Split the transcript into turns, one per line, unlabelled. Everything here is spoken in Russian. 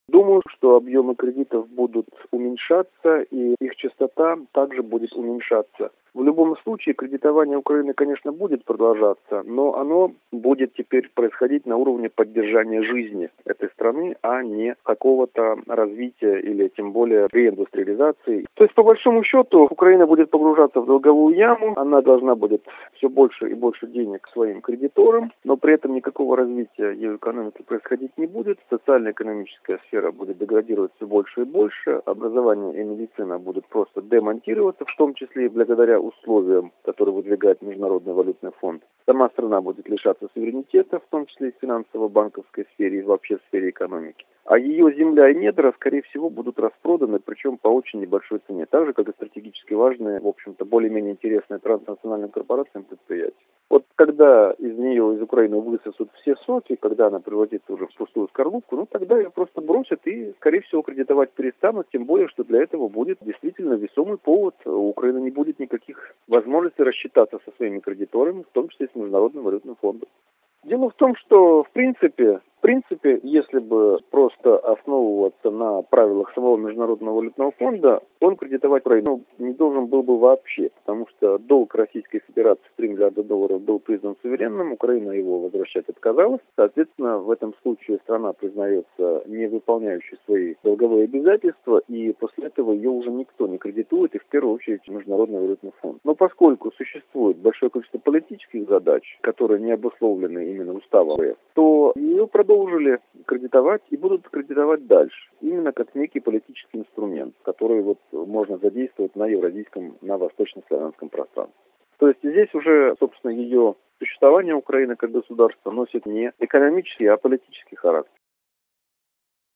Думаю, что объемы кредитов будут уменьшаться, и их частота также будет уменьшаться. В любом случае, кредитование Украины, конечно, будет продолжаться, но оно будет теперь происходить на уровне поддержания жизни этой страны, а не какого-то развития или тем более реиндустриализации. То есть, по большому счету, Украина будет погружаться в долговую яму, она должна будет все больше и больше денег своим кредиторам, но при этом никакого развития ее экономики происходить не будет, социально-экономическая сфера будет деградировать все больше и больше, образование и медицина будут просто демонтироваться, в том числе и благодаря условиям, которые выдвигает Международный валютный фонд. Сама страна будет лишаться суверенитета, в том числе и в финансово-банковской сфере и вообще в сфере экономики. А ее земля и недра, скорее всего, будут распроданы, причем по очень небольшой цене. Так же, как и стратегически важные, в общем-то, более-менее интересные транснациональным корпорациям предприятия. Вот когда из нее, из Украины высосут все соки, когда она превратится уже в пустую скорлупку, тогда ее просто бросят и, скорее всего, кредитовать перестанут, тем более, что для этого будет действительно весомый повод. У Украины не будет никаких возможностей рассчитаться со своими кредиторами, в том числе с Международным валютным фондом. Дело в том, что, в принципе, если бы просто основываться на правилах самого Международного валютного фонда, он кредитовать Украину не должен был бы вообще, потому что долг Российской Федерации в $3 миллиарда был признан суверенным, Украина его возвращать отказалась. Соответственно, в этом случае страна признается не выполняющей свои долговые обязательства, и после этого ее уже никто не кредитует, и в первую очередь Международный валютный фонд. Но поскольку существует большое количество политических задач, которые не обусловлены именно уставом РФ, то ее продолжили кредитовать и будут кредитовать дальше. Именно как некий политический инструмент, который можно задействовать на евразийском, на восточнославянском пространстве. То есть здесь уже, собственно, ее существование Украины как государства носит не экономический, а политический характер.